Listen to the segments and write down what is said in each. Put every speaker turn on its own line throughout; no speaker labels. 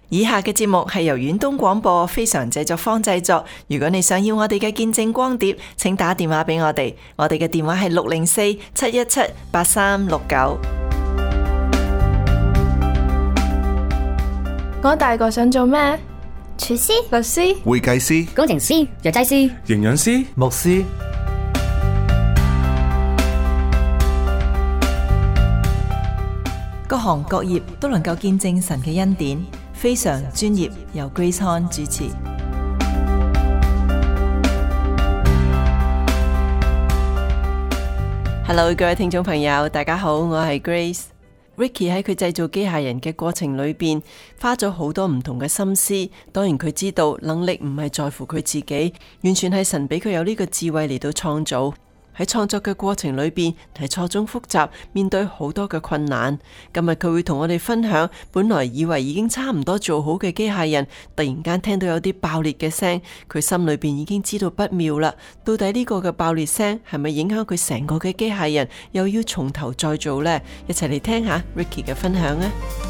以下嘅節目係由遠東廣播非常製作坊製作。如果你想要我哋嘅見證光碟，請打電話俾我哋。我哋嘅電話係604-717-8369。
我大個想做咩？
廚師、
律師、
會計師、
工程師、藥劑師、
營養師、牧師。
各行各業都能夠見證神嘅恩典，非常專業，由 Grace Han 主持。Hello， 各位聽眾朋友，大家好，我係 Grace。Ricky 喺佢製造機械人嘅過程裏邊，花咗好多唔同嘅心思。當然佢知道能力唔係在乎佢自己，完全係神俾佢有呢個智慧嚟到創造。喺創作嘅過程裏邊係錯綜複雜，面對好多嘅困難。今日佢會同我哋分享，本來以為已經差唔多做好嘅機械人，突然間聽到有啲爆裂嘅聲，佢心裏邊已經知道不妙啦。到底呢個嘅爆裂聲係咪影響佢成個嘅機械人，又要從頭再做呢？一齊嚟聽下 Ricky 嘅分享啊！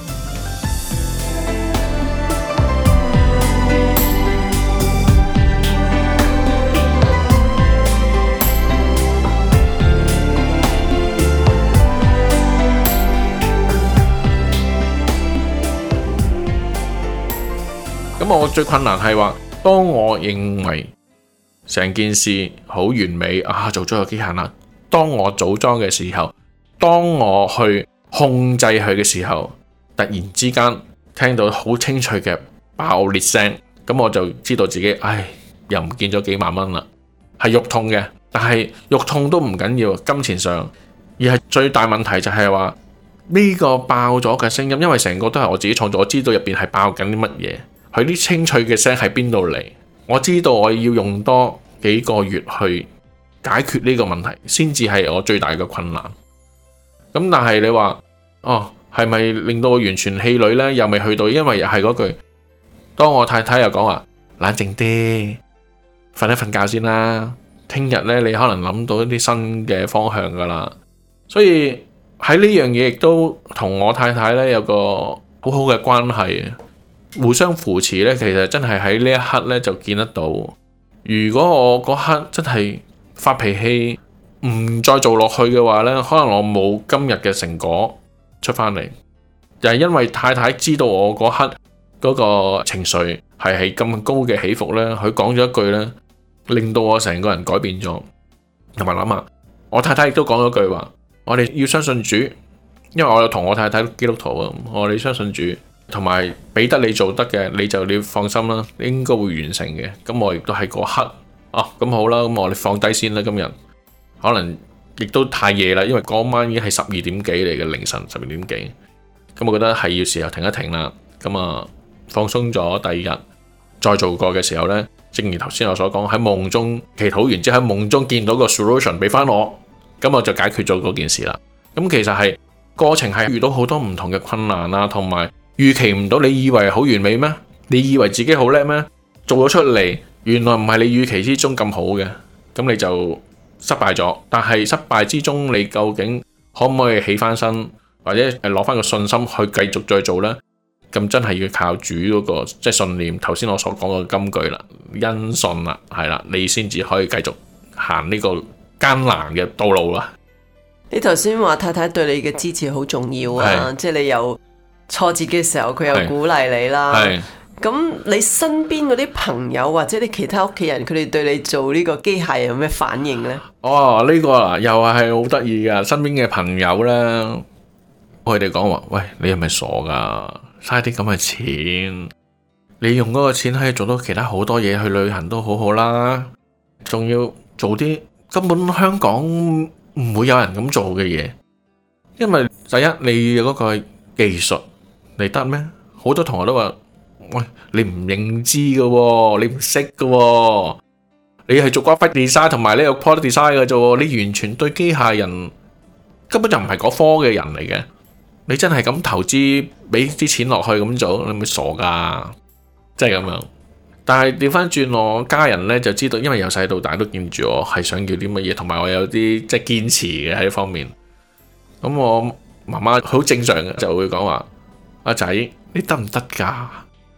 咁我最困難係話，當我認為成件事好完美做咗個機械啦，當我組裝嘅時候，當我去控制佢嘅時候，突然之間聽到好清脆嘅爆裂聲，咁我就知道自己又唔見咗幾萬蚊啦，係肉痛嘅，但係肉痛都唔緊要，金錢上，而係最大問題就係話呢個爆咗嘅聲音，因為成個都係我自己創作，我知道入邊係爆緊啲乜嘢。佢啲清脆嘅聲喺邊度嚟？我知道我要用多幾個月去解決呢個問題，先至係我最大嘅困難。咁但係你話係咪令到我完全氣餒呢？又未去到，因為又係嗰句，當我太太又講話冷靜啲，瞓一瞓覺先啦。聽日呢，你可能諗到一啲新嘅方向噶啦。所以喺呢樣嘢亦都同我太太呢有個好好嘅關係。互相扶持呢，其實真係喺呢一刻呢就見得到。如果我嗰刻真係發脾氣，唔再做落去嘅話呢，可能我冇今日嘅成果出返嚟。就係因為太太知道我嗰刻嗰個情緒係咁高嘅起伏呢，佢講咗一句呢，令到我成個人改變咗。同埋諗下，我太太亦都講咗句話，我哋要相信主，因為我有同我太太基督徒啊，我哋相信主。同埋俾得你做得嘅，你就你放心啦，應該會完成嘅。咁我亦都喺嗰刻，咁好啦，咁我哋放低先啦。今日可能亦都太夜啦，因為嗰晚已經係12點幾嚟嘅，凌晨12點幾。咁我覺得係要時候停一停啦。咁放鬆咗，第二日再做過嘅時候呢，正如頭先我所講，喺夢中祈禱完之後，喺夢中見到個 solution 俾翻我，咁我就解決咗嗰件事啦。咁其實係過程係遇到好多唔同嘅困難啊，同埋預期唔到，你以為好完美咩？你以為自己好叻咩？做咗出嚟，原來唔係你預期之中咁好嘅，咁你就失敗咗。但係失敗之中，你究竟可唔可以起翻身，或者攞翻個信心去繼續再做呢？咁真係要靠主嗰個即係信念。頭先我所講嘅金句啦，因信啦，係啦，你先至可以繼續行呢個艱難嘅道路啦。
你頭先話太太對你嘅支持好重要啊，即係你有挫折嘅時候，佢又鼓勵你啦。咁你身邊嗰啲朋友或者你其他屋企人，佢哋對你做呢個機械人有咩反應呢？呢個
又係好得意噶。身邊嘅朋友呢，佢哋講話：喂，你係咪傻噶？嘥啲咁嘅錢，你用嗰個錢可以做到其他好多嘢，去旅行都好好啦。仲要做啲根本香港唔會有人咁做嘅嘢，因為第一你有嗰個技術。你得咩？好多同學都話：喂，你唔認知嘅喎，你唔識嘅喎，你係做 graphic design 同埋呢個 product design 嘅啫，你完全對機械人根本就唔係嗰科嘅人嚟嘅。你真係咁投資俾啲錢落去咁做，你咪傻噶，即係咁樣。但係調翻轉，我家人呢就知道，因為由細到大都見住我係想要啲乜嘢，同埋我有啲即係堅持嘅喺呢方面。咁我媽媽好正常嘅就會講話：阿仔，你得唔得噶？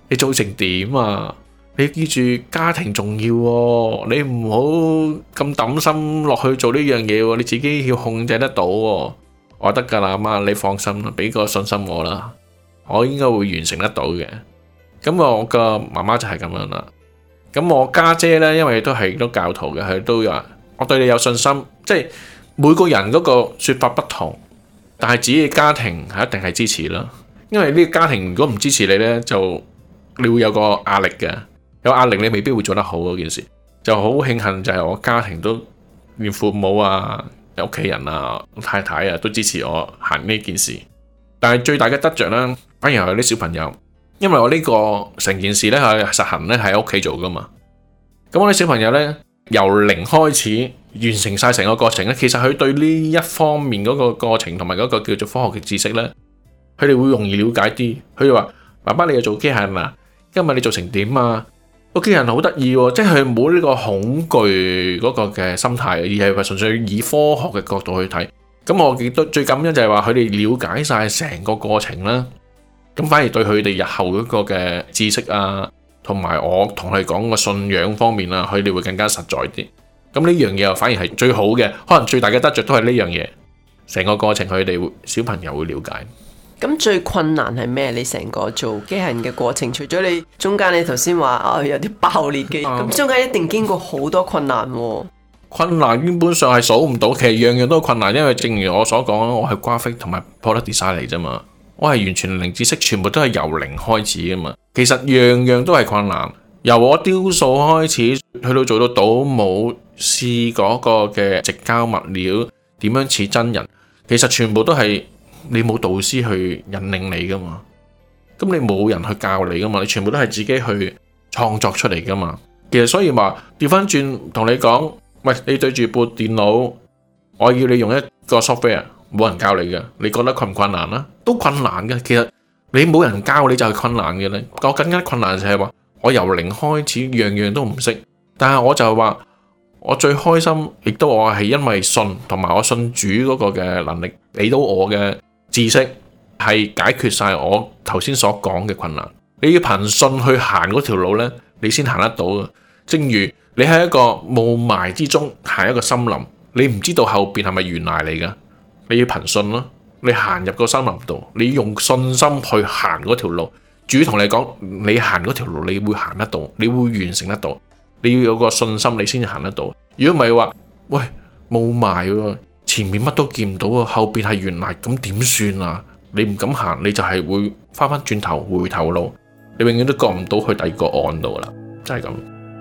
你做成點啊？你記住家庭重要喎，你唔好咁抌心落去做呢樣嘢喎，你自己要控制得到喎。我得㗎啦，阿媽，你放心啦，俾個信心我啦，我應該會完成得到嘅。咁我個媽媽就係咁樣啦。咁我家姐呢，因為都係都教徒嘅，佢都話我對你有信心，即係每個人嗰個説法不同，但係自己嘅家庭係一定係支持啦。因為呢個家庭如果唔支持你呢，就你會有個壓力嘅。有壓力你未必會做得好嗰件事，就好慶幸就係我家庭都連父母啊、屋企人啊、太太啊都支持我行呢件事。但係最大嘅得着呢，反而係啲小朋友，因為我呢個成件事呢係實行呢喺屋企做噶嘛。咁我啲小朋友呢，由零開始完成晒成個過程呢，其實佢對呢一方面嗰個過程同埋嗰個叫做科學嘅知識呢，佢哋會容易了解啲。佢哋話：爸爸你又做機械人啊？今日你做成點啊？個機械人好得意喎，即係佢冇呢個恐懼嗰個嘅心態，而係純粹以科學嘅角度去睇。咁我記得最感恩就係話佢哋了解晒成個過程啦。咁反而對佢哋日後嗰個嘅知識啊，同埋我同佢講個信仰方面啊，佢哋會更加實在啲。咁呢樣嘢又反而係最好嘅，可能最大嘅得着都係呢樣嘢。成個過程佢哋小朋友會了解。
咁最困難係咩？你成個做機械人嘅過程，除咗你中間你頭先話有啲爆裂嘅，咁中間一定經過好多困難喎。
困難基本上係數唔到，其實樣樣都困難，因為正如我所講，我係 graphic 同埋 product design 嚟啫嘛，我係完全零知識，全部都係由零開始噶嘛。其實樣樣都係困難，由我雕塑開始，去到做到倒模，試嗰個嘅直膠物料點樣似真人，其實全部都係。你冇導師去引領你噶嘛，咁你冇人去教你噶嘛，你全部都係自己去創作出嚟噶嘛。其實所以話調翻轉同你講，喂，你對住部電腦，我要你用一個 software， 冇人教你嘅，你覺得困唔困難啊？都困難嘅。其實你冇人教你就係困難嘅咧。我更加困難就係話，我由零開始，樣樣都唔識，但係我就係話，我最開心，亦都我係因為信同埋我信主嗰個嘅能力，俾到我嘅知識係解決晒我頭先所講嘅困難。你要憑信去行嗰條路呢，你先行得到嘅。正如你喺一個霧霾之中行一個森林，你唔知道後邊係咪懸崖嚟噶，你要憑信咯。你行入個森林度，你用信心去行嗰條路。主同你講，你行嗰條路，你會行得到，你會完成得到。你要有個信心，你先至行得到。如果唔係話，喂，霧霾喎，前面乜都見唔到啊，後邊係懸崖，咁點算啊？你唔敢行，你就係會翻返轉頭回頭路，你永遠都過唔到去第二個岸度啦，真係咁。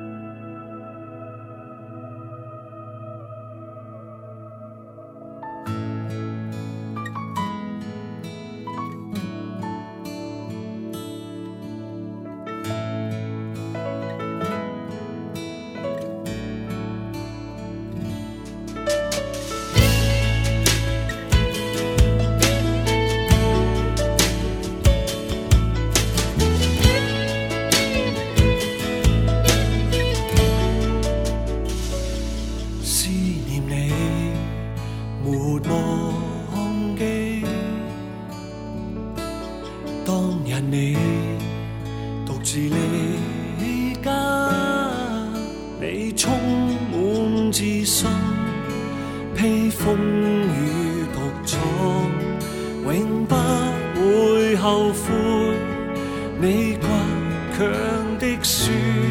你獨自離家，你充滿自信，披風雨獨闖，永不會後悔。你倔強的說，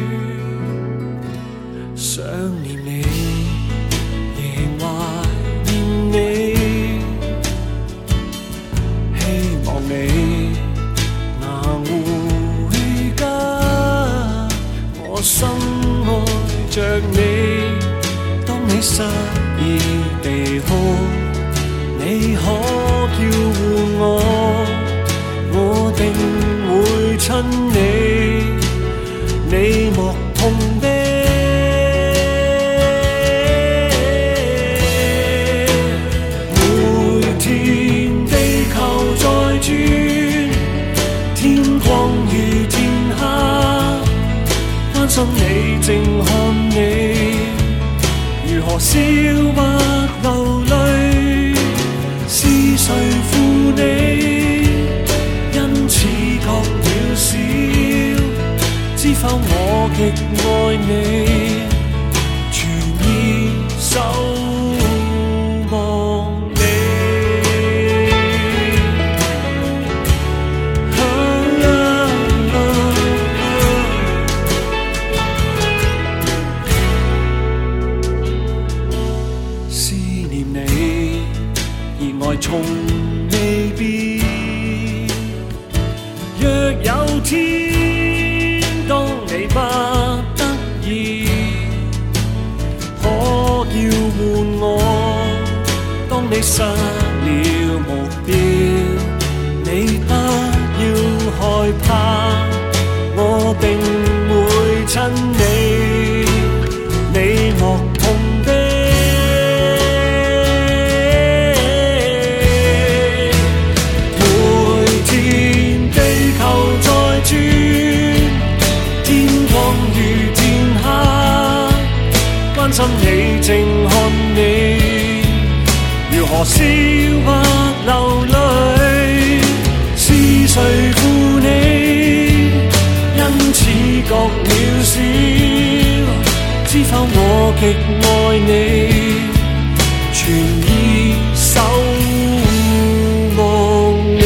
想念你，仍懷念你，希望你能回家。我深愛着你，當你失意地哭，你可叫喚我，我定會親你，你莫痛悲。每天地球在轉，天光與天黑，關心你靜看你，如何笑不流淚，是誰負你？因此覺渺小。 極愛你，全意守望你。思念你，熱愛從未變。若有天當你不得已，可要喚我。當你失了目標，你不要害怕，我定會親你，你樂痛的。關心你，靜看你，如何笑或流淚，是誰負你？因此覺渺小，知否我極愛你，全意守望你。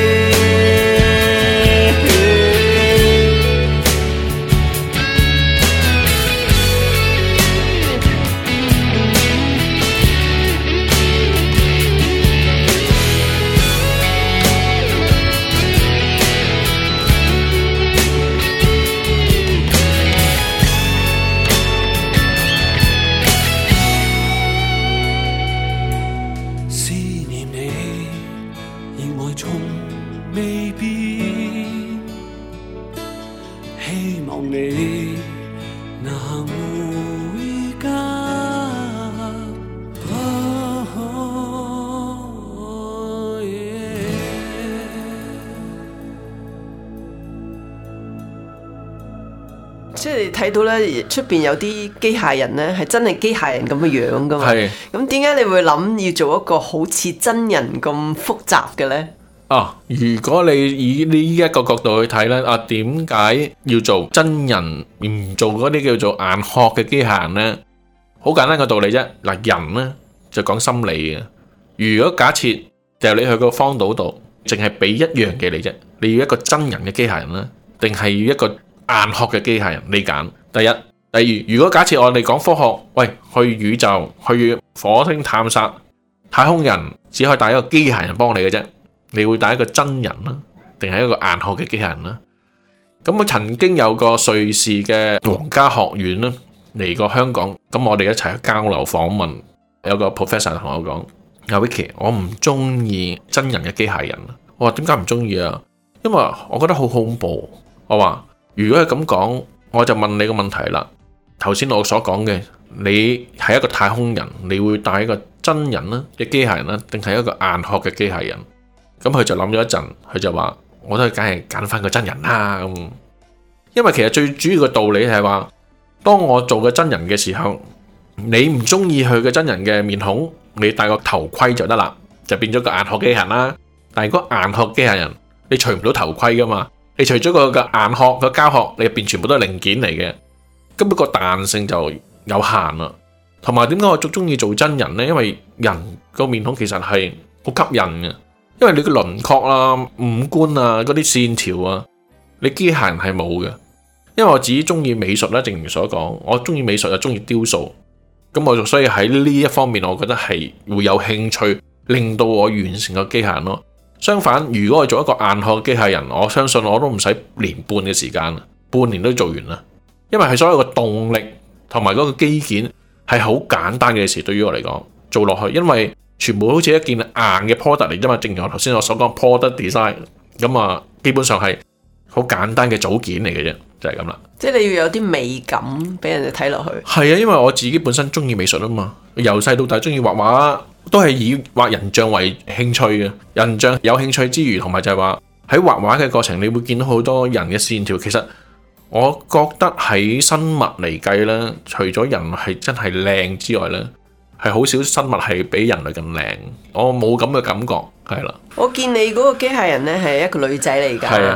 即係你睇到咧，出邊有啲機械人咧，係真係機械人咁嘅樣噶嘛？係。咁點解你會諗要做一個好似真人咁複雜嘅咧？
如果你以呢一個角度去睇咧，點解要做真人唔做嗰啲叫做硬殼嘅機械人咧？好簡單嘅道理啫。人咧就講心理嘅。如果假設就你去個荒島度，淨係俾一樣嘢你啫，你要一個真人嘅機械人咧，定係要一個硬殼嘅機械人？你揀。第一、第二，如果假設我哋講科學，喂，去宇宙、去火星探索，太空人只可以帶一個機械人幫你嘅啫，你會帶一個真人啦，定係一個硬殼嘅機械人啦？咁我曾經有個瑞士嘅皇家學院啦嚟過香港，咁我哋一齊去交流訪問，有個 professor 同我講：阿 Vicky， 我唔中意真人嘅機械人。我話點解唔中意啊？因為我覺得好恐怖。我話如果係咁講，我就問你個問題啦。頭先我所講嘅，你係一個太空人，你會帶一個真人啦嘅機械人啦，定係一個硬殼嘅機械人？咁佢就諗咗一陣，佢就話：我都係梗係揀翻個真人啦。咁，因為其實最主要嘅道理係話，當我做個真人嘅時候，你唔中意佢嘅真人嘅面孔，你戴個頭盔就得啦，就變咗個硬殼機械人啦。但係如果硬殼機械人，你除唔到頭盔噶嘛？你除咗個硬殼個膠殼，你入邊全部都係零件嚟嘅，根本個彈性就有限啦。同埋點解我最中意做真人呢？因為人個面孔其實係好吸引嘅，因為你個輪廓啦、五官啊、嗰啲線條啊，你機械人係冇嘅。因為我自己中意美術啦，正如所講，我中意美術又中意雕塑，咁我就所以喺呢一方面，我覺得係會有興趣，令到我完成個機械人咯。相反，如果我做一個硬殼機械人，我相信我都唔使年半嘅時間，半年都做完啦。因為係所有嘅動力同埋嗰個機件係好簡單嘅事，對於我嚟講做落去，因為全部好似一件硬嘅 product 嚟啫嘛。正如我頭先我所講 product design， 咁啊基本上係好簡單嘅組件嚟嘅啫，就係咁啦。
即係你要有啲美感俾人哋睇落去。係
啊，因為我自己本身中意美術啊嘛，由細到大中意畫畫，都係以畫人像為興趣嘅。人像有興趣之餘，同埋就係話喺畫畫嘅過程，你會見到好多人嘅線條。其實我覺得喺生物嚟計咧，除咗人係真係靚之外咧，係好少生物係比人類更靚。我冇咁嘅感覺，係啦。
我見你嗰個機械人咧係一個女仔嚟㗎。
係啊。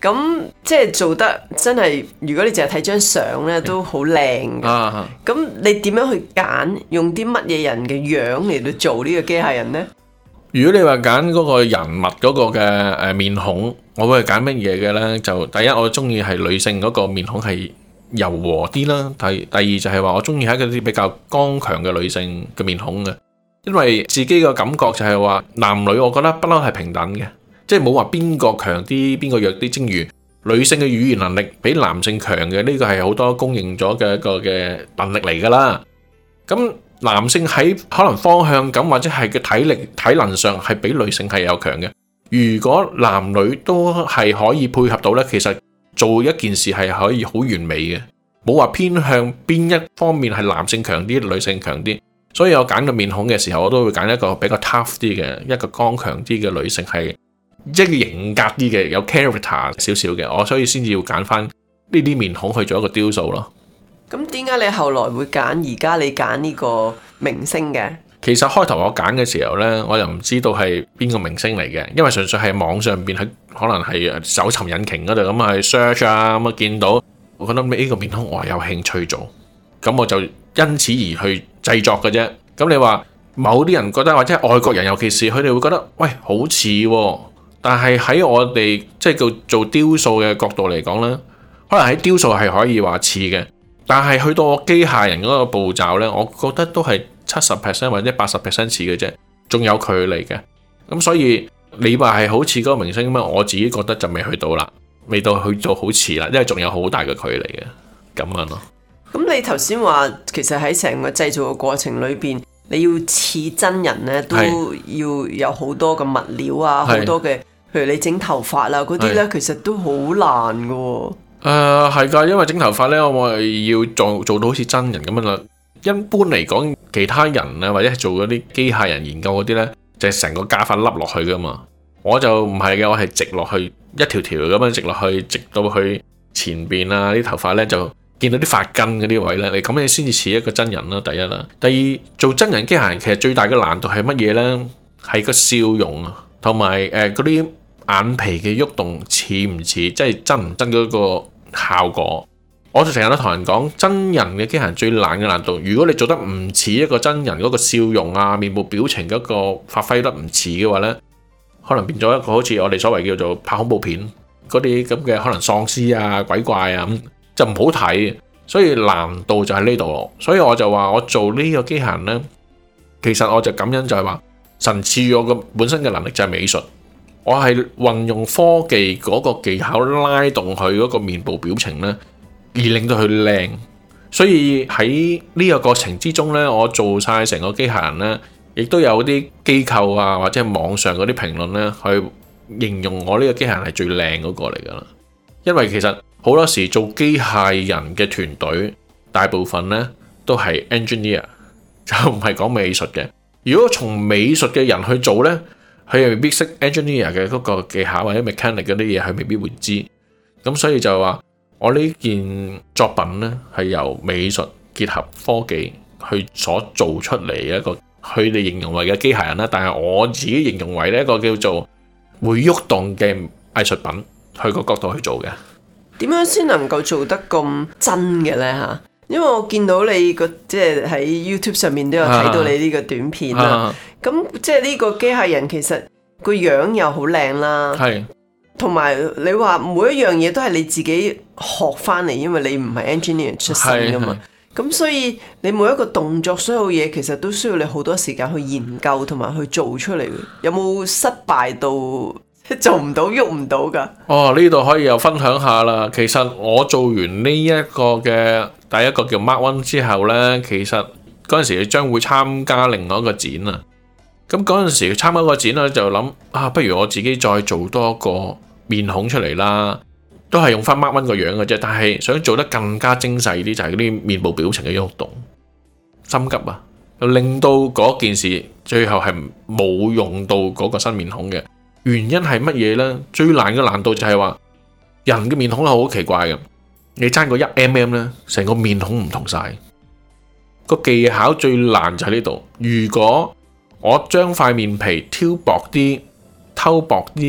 咁即係做得真係，如果你淨係睇張相咧，都好靚嘅。咁你點樣去揀？用啲乜嘢人嘅樣嚟到做呢個機械人呢？
如果你話揀嗰個人物嗰個嘅面孔，我會係揀乜嘢嘅呢？就第一，我中意係女性嗰個面孔係柔和啲啦。第二就係話我中意係嗰啲比較剛強嘅女性嘅面孔嘅，因為自己嘅感覺就係話男女，我覺得不嬲係平等嘅。即係冇話邊個強啲，邊個弱啲。正如女性嘅語言能力比男性強嘅，呢個係好多公認咗嘅一個嘅能力嚟噶啦。咁男性喺可能方向感或者係嘅體力體能上係比女性係有強嘅。如果男女都係可以配合到呢，其實做一件事係可以好完美嘅，冇話偏向邊一方面係男性強啲，女性強啲。所以我揀個面孔嘅時候，我都會揀一個比較 tough 啲嘅，一個剛強啲嘅女性係。即係型格啲嘅，有 character 少少嘅，我所以先至要揀翻呢啲面孔去做一個雕塑咯。
咁點解你後來會揀而家你揀呢個明星嘅？
其實開頭我揀嘅時候呢，我又唔知道係邊個明星嚟嘅，因為純粹係網上邊喺可能係搜尋引擎嗰度咁去 search 啊，咁見到，我覺得呢個面孔我有興趣做，咁我就因此而去製作嘅啫。咁你話某啲人覺得或者係外國人，尤其是佢哋會覺得喂好似喎。但係喺我哋即係做雕塑嘅角度嚟講咧，可能喺雕塑係可以話似嘅，但係去到機械人嗰個步驟咧，我覺得都係70% 或者80% 似嘅啫，仲有距離嘅。咁所以你話係好似嗰個明星咁，我自己覺得就未去到啦，未到去到好似啦，因為仲有好大嘅距離嘅咁樣咯。
咁你頭先話其實喺成個製造嘅過程裏邊，你要似真人咧，都要有好多嘅物料啊，好多嘅。譬如你整頭髮啦嗰啲咧，其實都好難㗎喎。
係㗎，因為整頭髮咧，我係要做到好似真人咁樣啦。一般嚟講，其他人啊或者係做嗰啲機械人研究嗰啲咧，就係成個假髮笠落去㗎嘛。我就唔係嘅，我係直落去一條條咁樣直落去，直到去前邊啊啲頭髮咧就見到啲髮根嗰啲位咧，你咁你先至似一個真人啦。第一啦，第二做真人機械人其實最大嘅難度係乜嘢咧？係個笑容啊，同埋嗰啲眼皮嘅喐動似唔似，即係真唔真嗰個效果。我就成日都同人講，真人嘅機械人最難嘅難度，如果你做得唔似一個真人嗰個笑容啊、面部表情嗰個發揮得唔似嘅話呢，可能變咗一個好似我哋所謂叫做拍恐怖片嗰啲咁嘅可能喪屍啊、鬼怪啊，就唔好睇。所以難度就喺呢度咯。所以我就話我做呢個機械人呢，其實我就感恩就係話神賜予我嘅本身嘅能力就係美術。我係運用科技嗰個技巧拉動佢嗰個面部表情呢，而令到佢靚。所以喺呢個過程之中呢，我做晒成個機械人呢，亦都有啲機構啊或者係網上嗰啲評論呢，去形容我呢個機械人係最靚嗰個嚟噶啦。因為其實好多時做機械人嘅團隊，大部分呢都係 engineer， 就唔係講美術嘅。如果從美術嘅人去做呢，佢又未必識 engineer 嘅嗰個技巧或者 mechanic 嗰啲嘢，佢未必會知。咁所以就話我呢件作品呢係由美術結合科技去所做出嚟一個，佢哋形容為嘅機械人啦。但係我自己形容為一個叫做會喐動嘅藝術品，去個角度去做嘅。
點樣先能夠做得咁真嘅呢？嚇？因為我見到你即係喺 YouTube 上面都有睇到你呢個短片啦。咁即係呢個機械人其實個樣又好靚啦，同埋你話每一樣嘢都係你自己學翻嚟，因為你唔係 engineer 出身噶嘛。咁所以你每一個動作，所有嘢其實都需要你好多時間去研究同埋去做出嚟。有冇失敗到做唔到、喐唔到噶？哦，
呢度可以又分享下啦。其實我做完呢一個嘅第一個叫 Mark One 之後呢，其實嗰陣時將會參加另外一個展啊。咁嗰陣時參加個展咧，就諗不如我自己再做多一個面孔出嚟啦，都係用翻 Mark One 個樣嘅啫，但係想做得更加精細啲，就係嗰啲面部表情嘅喐動。心急啊，令到嗰件事最後係冇用到嗰個新面孔嘅。原因係乜嘢呢？最難嘅難度就係話人嘅面孔係好奇怪嘅，你爭個1mm呢，成個面孔唔同晒。個技巧最難就喺呢度。如果我將塊面皮挑薄啲、偷薄啲，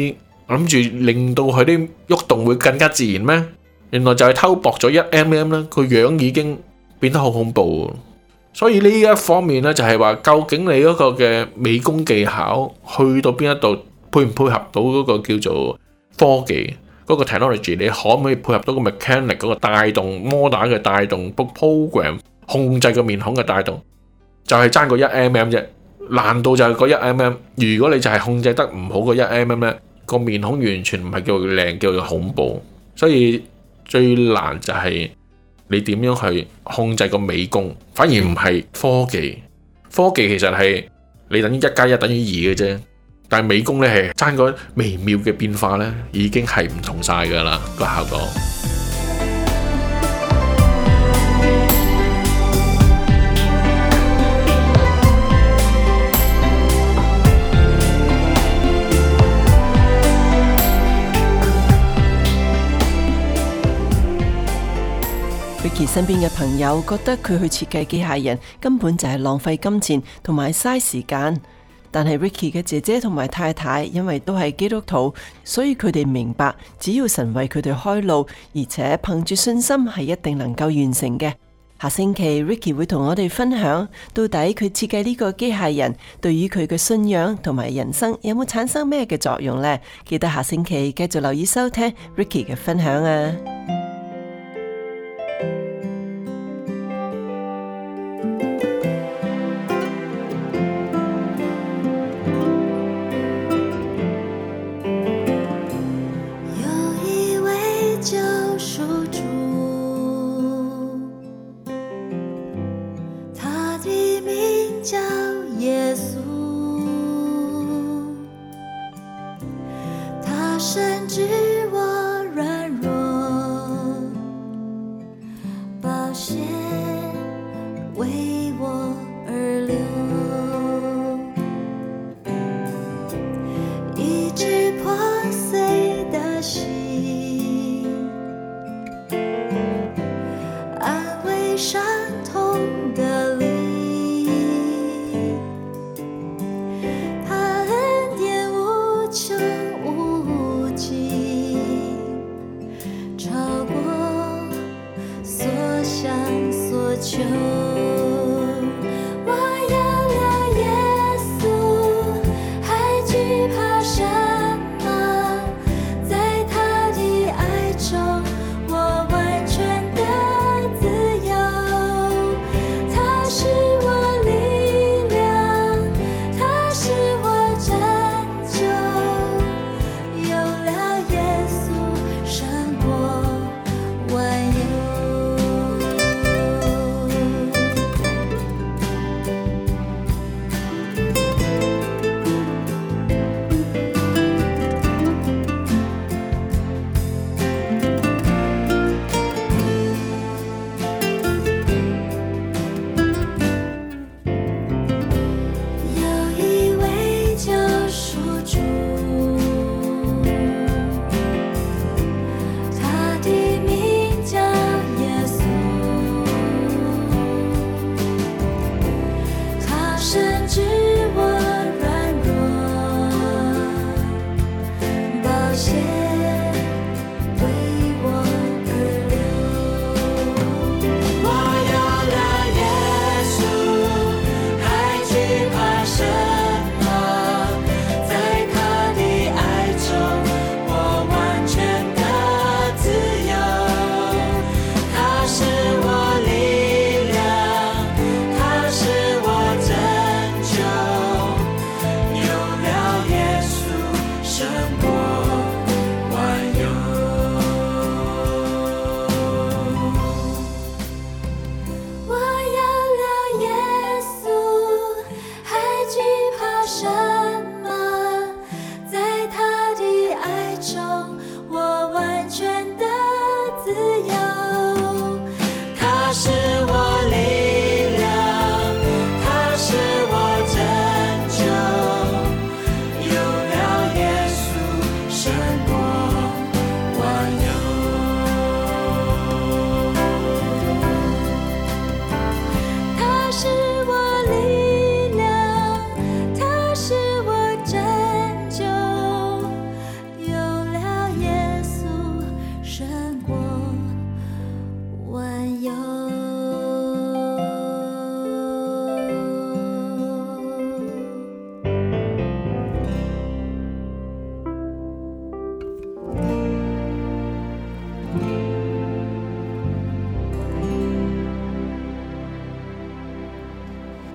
諗住令到佢啲喐動會更加自然咩？原來就係偷薄咗1mm啦，個樣已經變得好恐怖。所以呢一方面咧，就係話究竟你嗰個嘅美工技巧去到邊一度，配唔配合到嗰個叫做科技嗰個 technology， 你可唔可以配合到個 mechanic 嗰個帶動摩打嘅帶動 program 控制個面孔嘅帶動，就係爭個1mm啫。難度就係個1mm。如果你就係控制得唔好個1mm咧，個面孔完全唔係叫做靚，叫做恐怖。所以最難就係你點樣去控制個美工，反而唔係科技。科技其實係你等於1+1等於2嘅啫，但係美工咧係爭個微妙嘅變化咧，已經係唔同晒噶啦個效果。
Ricky 身邊嘅朋友覺得佢去設計機械人根本就係浪費金錢同埋嘥時間，但係 Ricky 嘅姐姐同埋太太因為都係基督徒，所以佢哋明白只要神為佢哋開路，而且憑住信心係一定能夠完成嘅。下星期 Ricky 會同我哋分享到底佢設計呢個機械人對於佢嘅信仰同埋人生有冇產生咩嘅作用呢？記得下星期繼續留意收聽 Ricky 嘅分享啊！
深知我软弱，宝血为我而流，医治破碎的心，安慰伤痛的灵。他恩典无穷无尽，超过所想所求。我有了耶稣，还惧怕什么？在他的爱中，我完全的自由。他是我力量，他是我拯救。有了耶稣，胜过万有。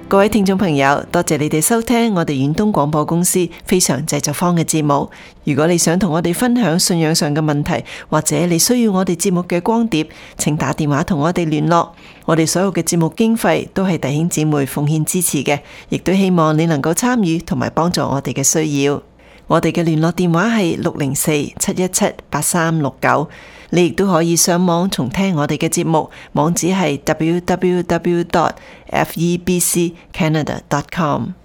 各位聽眾朋友，多謝你哋收聽我哋遠東廣播公司非常製作坊嘅節目。如果你想同我哋分享信仰上嘅問題，或者你需要我哋節目嘅光碟，請打電話同我哋聯絡。我哋所有嘅節目經費都係弟兄姊妹奉獻支持嘅，亦都希望你能夠參與同埋幫助我哋嘅需要。我哋嘅聯絡電話係604-717-8369。你亦都可以上網重聽我哋嘅節目，網址係www.febccanada.com。